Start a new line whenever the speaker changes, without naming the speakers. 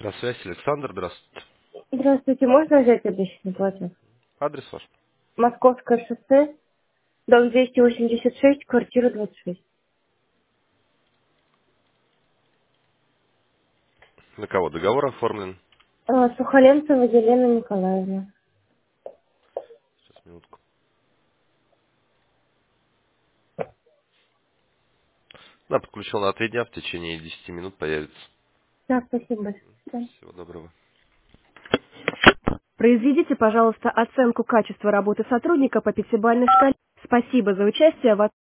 На связи Александр, здравствуйте.
Здравствуйте, можно взять обещанный платеж?
Адрес ваш?
Московское шоссе, дом 286, квартира 26.
На кого договор оформлен?
Сухоленцева Елена Николаевна.
Сейчас, минутку. Да, подключил на 3 дня, в течение 10 минут появится.
Да, спасибо большое.
Всего доброго.
Произведите, пожалуйста, оценку качества работы сотрудника по пятибалльной шкале. Спасибо за участие в